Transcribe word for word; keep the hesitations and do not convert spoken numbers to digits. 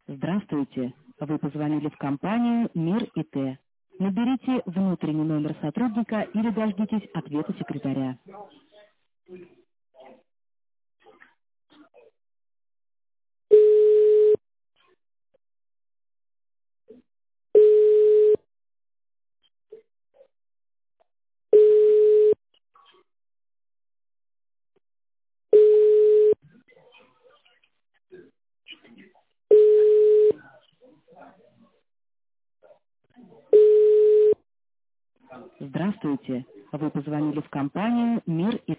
Здравствуйте. Вы позвонили в компанию «Мир ИТ». Наберите внутренний номер сотрудника или дождитесь ответа секретаря. Здравствуйте. Вы позвонили в компанию «Мир ИТ».